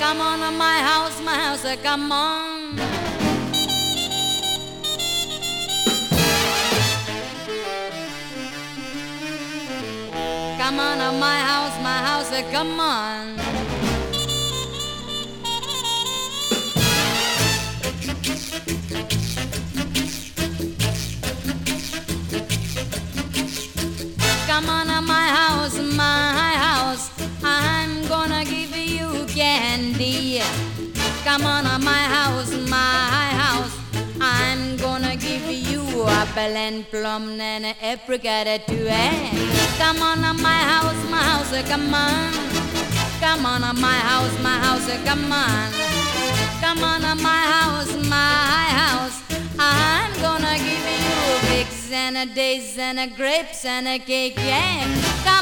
Come on to my house, come on. Come on to my house, come on. Come on to my house, I'm gonna give you candy. Come on to my house, I'm gonna give you apple and plum and apricot too. Come on to my house, come on. Come on to my house, come on. Come on to my house, I'm gonna give you figs and dates and grapes and a cake, yeah. Come